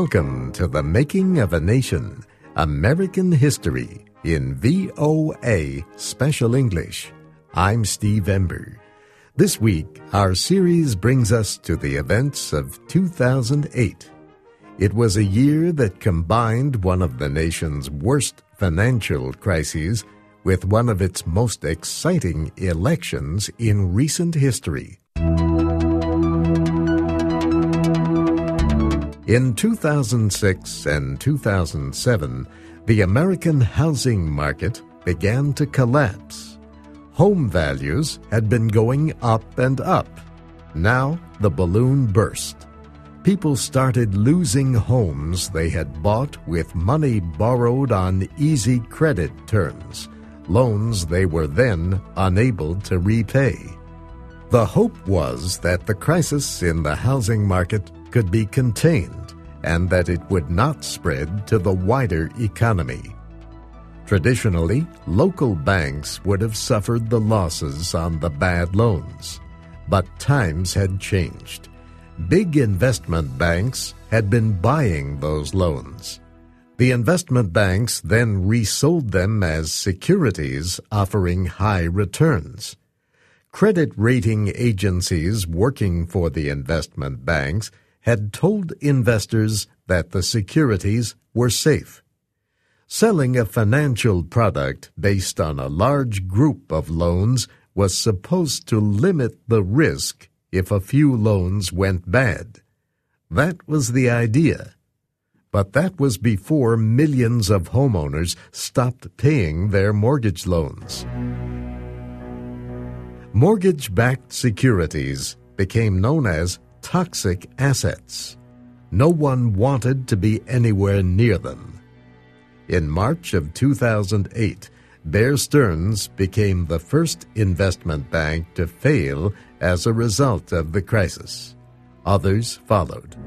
Welcome to The Making of a Nation, American History in VOA Special English. I'm Steve Ember. This week, our series brings us to the events of 2008. It was a year that combined one of the nation's worst financial crises with one of its most exciting elections in recent history. In 2006 and 2007, the American housing market began to collapse. Home values had been going up and up. Now the balloon burst. People started losing homes they had bought with money borrowed on easy credit terms, loans they were then unable to repay. The hope was that the crisis in the housing market could be contained and that it would not spread to the wider economy. Traditionally, local banks would have suffered the losses on the bad loans. But times had changed. Big investment banks had been buying those loans. The investment banks then resold them as securities offering high returns. Credit rating agencies working for the investment banks had told investors that the securities were safe. Selling a financial product based on a large group of loans was supposed to limit the risk if a few loans went bad. That was the idea. But that was before millions of homeowners stopped paying their mortgage loans. Mortgage-backed securities became known as toxic assets. No one wanted to be anywhere near them. In March of 2008, Bear Stearns became the first investment bank to fail as a result of the crisis. Others followed.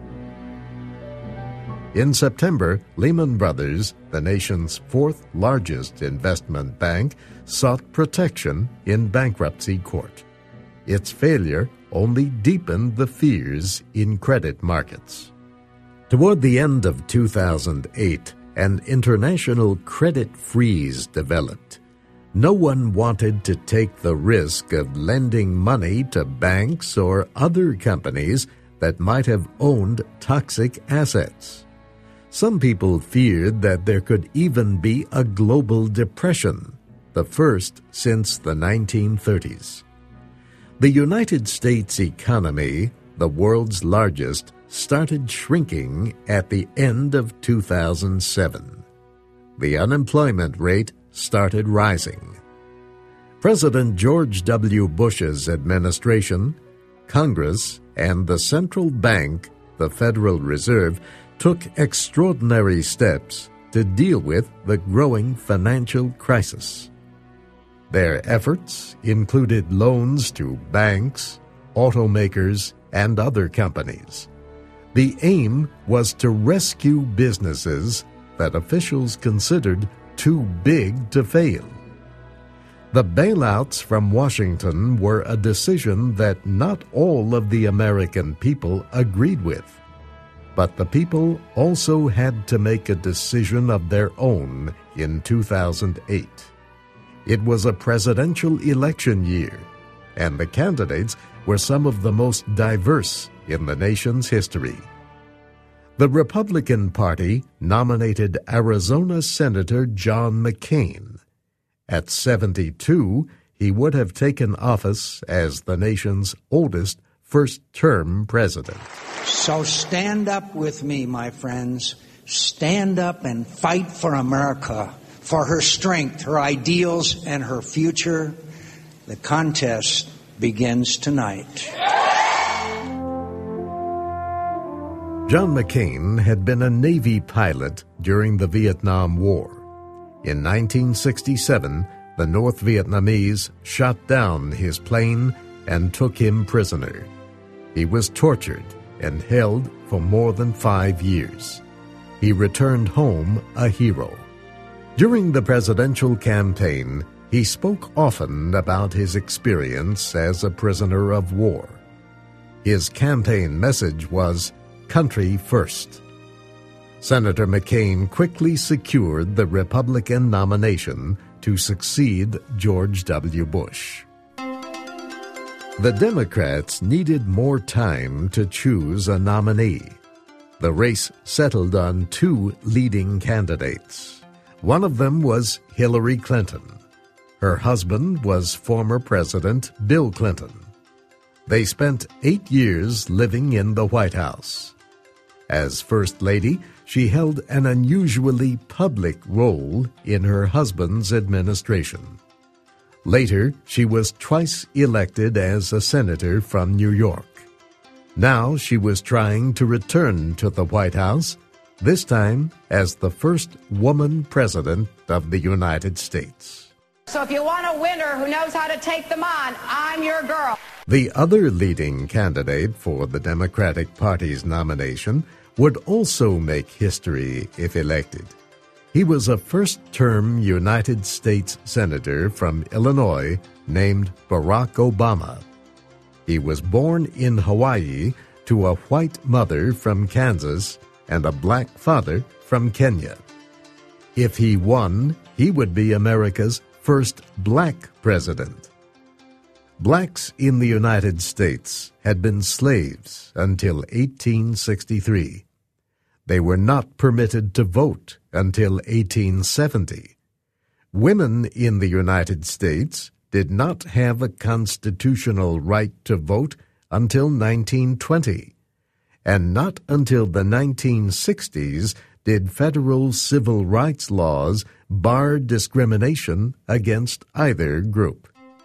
In September, Lehman Brothers, the nation's fourth largest investment bank, sought protection in bankruptcy court. Its failure only deepened the fears in credit markets. Toward the end of 2008, an international credit freeze developed. No one wanted to take the risk of lending money to banks or other companies that might have owned toxic assets. Some people feared that there could even be a global depression, the first since the 1930s. The United States economy, the world's largest, started shrinking at the end of 2007. The unemployment rate started rising. President George W. Bush's administration, Congress, and the central bank, the Federal Reserve, took extraordinary steps to deal with the growing financial crisis. Their efforts included loans to banks, automakers, and other companies. The aim was to rescue businesses that officials considered too big to fail. The bailouts from Washington were a decision that not all of the American people agreed with. But the people also had to make a decision of their own in 2008. It was a presidential election year, and the candidates were some of the most diverse in the nation's history. The Republican Party nominated Arizona Senator John McCain. At 72, he would have taken office as the nation's oldest first-term president. So stand up with me, my friends. Stand up and fight for America, for her strength, her ideals, and her future. The contest begins tonight. John McCain had been a Navy pilot during the Vietnam War. In 1967, the North Vietnamese shot down his plane and took him prisoner. He was tortured and held for more than 5 years. He returned home a hero. During the presidential campaign, he spoke often about his experience as a prisoner of war. His campaign message was, "Country first." Senator McCain quickly secured the Republican nomination to succeed George W. Bush. The Democrats needed more time to choose a nominee. The race settled on two leading candidates. One of them was Hillary Clinton. Her husband was former President Bill Clinton. They spent 8 years living in the White House. As First Lady, she held an unusually public role in her husband's administration. Later, she was twice elected as a senator from New York. Now she was trying to return to the White House, this time as the first woman president of the United States. So if you want a winner who knows how to take them on, I'm your girl. The other leading candidate for the Democratic Party's nomination would also make history if elected. He was a first-term United States Senator from Illinois named Barack Obama. He was born in Hawaii to a white mother from Kansas and a black father from Kenya. If he won, he would be America's first black president. Blacks in the United States had been slaves until 1863. They were not permitted to vote until 1870. Women in the United States did not have a constitutional right to vote until 1920. And not until the 1960s did federal civil rights laws bar discrimination against either group.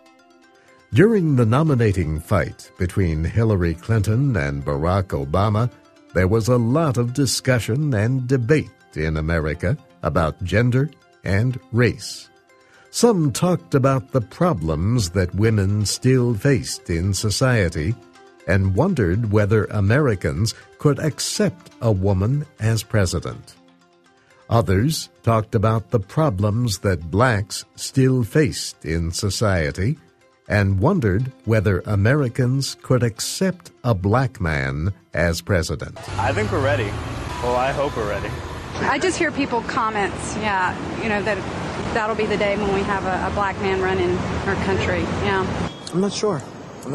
During the nominating fight between Hillary Clinton and Barack Obama, there was a lot of discussion and debate in America about gender and race. Some talked about the problems that women still faced in society and wondered whether Americans could accept a woman as president. Others talked about the problems that blacks still faced in society and wondered whether Americans could accept a black man as president. I think we're ready. Well, I hope we're ready. I just hear people comments, that'll be the day when we have a black man running our country, I'm not sure. I'm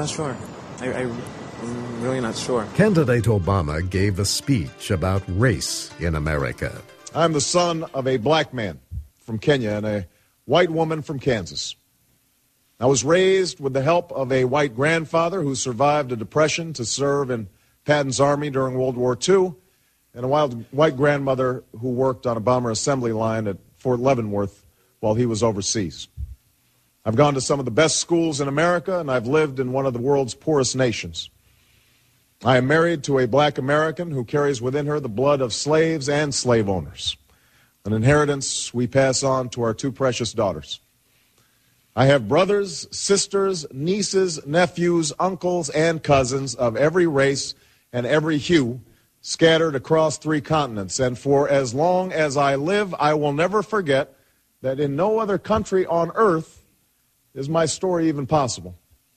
really not sure. Candidate Obama gave a speech about race in America. I'm the son of a black man from Kenya and a white woman from Kansas. I was raised with the help of a white grandfather who survived a depression to serve in Patton's army during World War II, and a white grandmother who worked on a bomber assembly line at Fort Leavenworth while he was overseas. I've gone to some of the best schools in America, and I've lived in one of the world's poorest nations. I am married to a black American who carries within her the blood of slaves and slave owners, an inheritance we pass on to our two precious daughters. I have brothers, sisters, nieces, nephews, uncles, and cousins of every race and every hue scattered across 3 continents. And for as long as I live, I will never forget that in no other country on earth is my story even possible.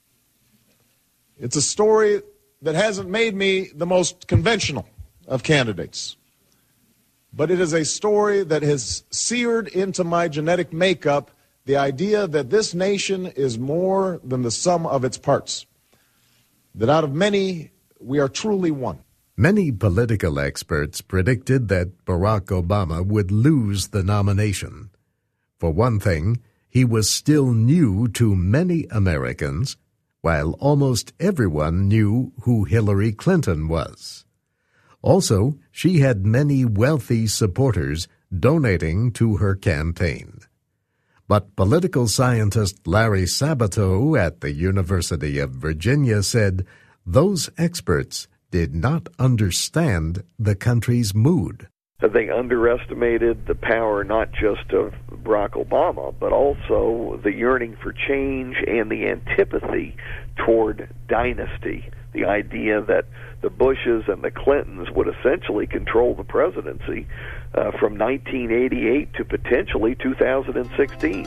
It's a story that hasn't made me the most conventional of candidates, but it is a story that has seared into my genetic makeup the idea that this nation is more than the sum of its parts, that out of many, we are truly one. Many political experts predicted that Barack Obama would lose the nomination. For one thing, he was still new to many Americans, while almost everyone knew who Hillary Clinton was. Also, she had many wealthy supporters donating to her campaign. But political scientist Larry Sabato at the University of Virginia said those experts did not understand the country's mood. They underestimated the power not just of Barack Obama, but also the yearning for change and the antipathy toward dynasty, the idea that the Bushes and the Clintons would essentially control the presidency from 1988 to potentially 2016.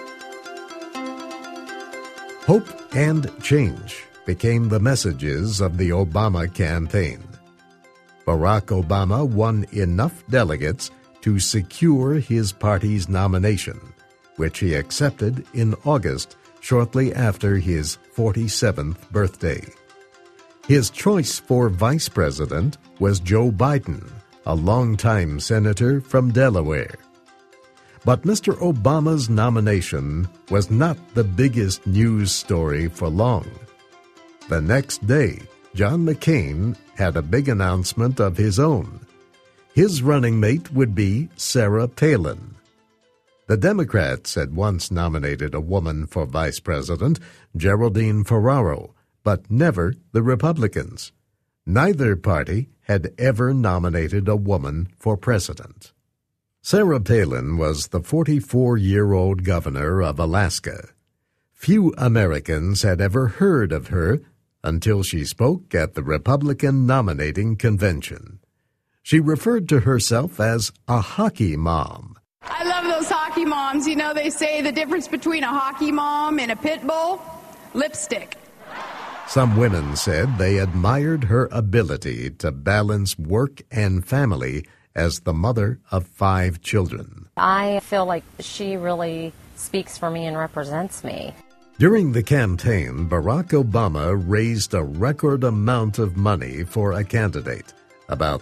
Hope and change became the messages of the Obama campaign. Barack Obama won enough delegates to secure his party's nomination, which he accepted in August, shortly after his 47th birthday. His choice for vice president was Joe Biden, a longtime senator from Delaware. But Mr. Obama's nomination was not the biggest news story for long. The next day, John McCain had a big announcement of his own. His running mate would be Sarah Palin. The Democrats had once nominated a woman for vice president, Geraldine Ferraro, but never the Republicans. Neither party had ever nominated a woman for president. Sarah Palin was the 44-year-old governor of Alaska. Few Americans had ever heard of her until she spoke at the Republican nominating convention. She referred to herself as a hockey mom. I love those hockey moms. You know, they say the difference between a hockey mom and a pit bull? Lipstick. Some women said they admired her ability to balance work and family as the mother of 5 children. I feel like she really speaks for me and represents me. During the campaign, Barack Obama raised a record amount of money for a candidate, about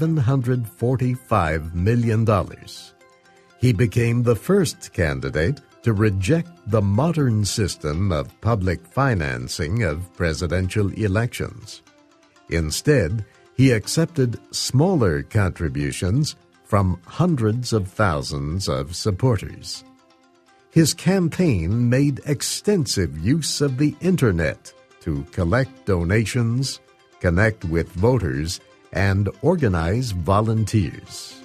$745 million. He became the first candidate to reject the modern system of public financing of presidential elections. Instead, he accepted smaller contributions from hundreds of thousands of supporters. His campaign made extensive use of the Internet to collect donations, connect with voters, and organize volunteers.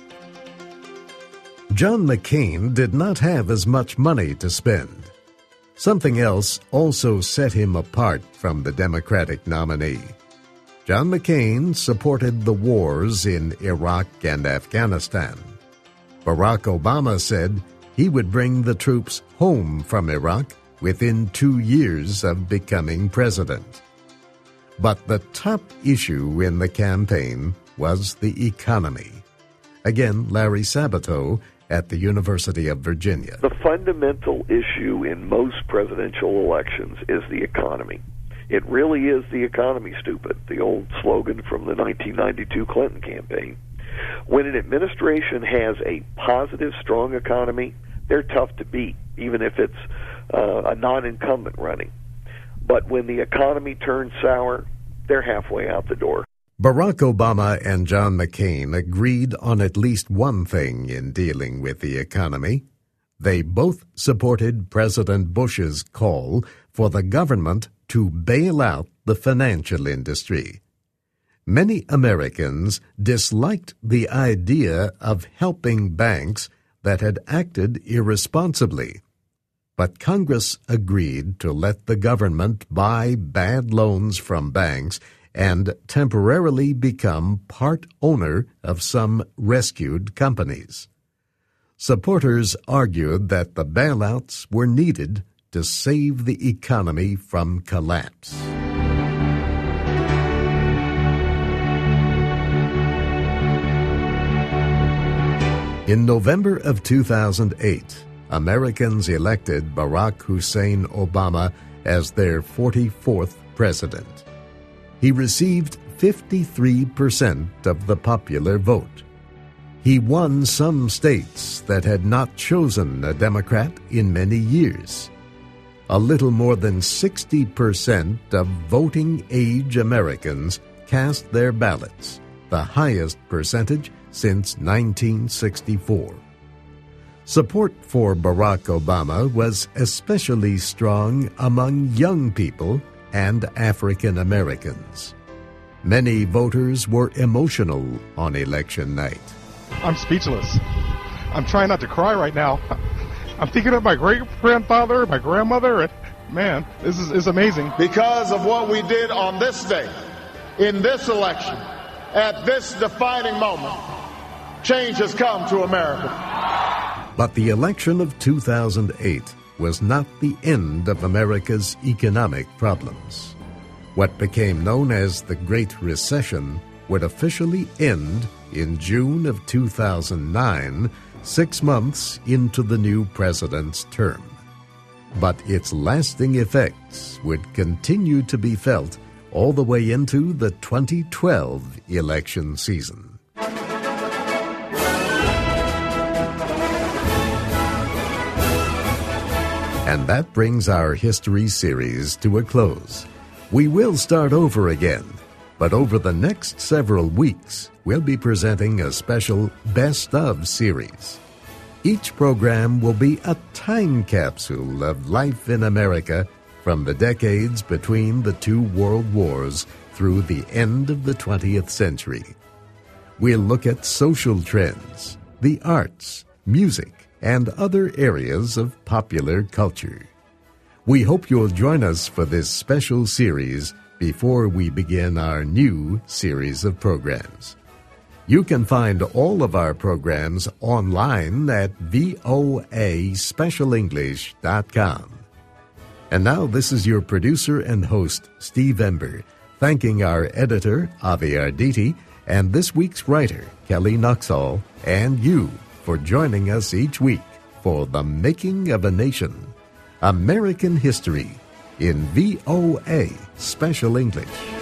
John McCain did not have as much money to spend. Something else also set him apart from the Democratic nominee. John McCain supported the wars in Iraq and Afghanistan. Barack Obama said he would bring the troops home from Iraq within 2 years of becoming president. But the top issue in the campaign was the economy. Again, Larry Sabato at the University of Virginia. The fundamental issue in most presidential elections is the economy. It really is the economy, stupid, the old slogan from the 1992 Clinton campaign. When an administration has a positive, strong economy, they're tough to beat, even if it's a non-incumbent running. But when the economy turns sour, they're halfway out the door. Barack Obama and John McCain agreed on at least one thing in dealing with the economy. They both supported President Bush's call for the government to bail out the financial industry. Many Americans disliked the idea of helping banks that had acted irresponsibly. But Congress agreed to let the government buy bad loans from banks and temporarily become part owner of some rescued companies. Supporters argued that the bailouts were needed to save the economy from collapse. In November of 2008, Americans elected Barack Hussein Obama as their 44th president. He received 53% of the popular vote. He won some states that had not chosen a Democrat in many years. A little more than 60% of voting-age Americans cast their ballots, the highest percentage since 1964. Support for Barack Obama was especially strong among young people and African Americans. Many voters were emotional on election night. I'm speechless. I'm trying not to cry right now. I'm thinking of my great-grandfather, my grandmother, and man, this is amazing. Because of what we did on this day, in this election, at this defining moment, change has come to America. But the election of 2008 was not the end of America's economic problems. What became known as the Great Recession would officially end in June of 2009, 6 months into the new president's term. But its lasting effects would continue to be felt all the way into the 2012 election season. And that brings our history series to a close. We will start over again, but over the next several weeks, we'll be presenting a special Best Of series. Each program will be a time capsule of life in America from the decades between the two world wars through the end of the 20th century. We'll look at social trends, the arts, music, and other areas of popular culture. We hope you'll join us for this special series before we begin our new series of programs. You can find all of our programs online at voaspecialenglish.com. And now this is your producer and host, Steve Ember, thanking our editor, Avi Arditi, and this week's writer, Kelly Nuxall, and you for joining us each week for The Making of a Nation, American History, in VOA Special English.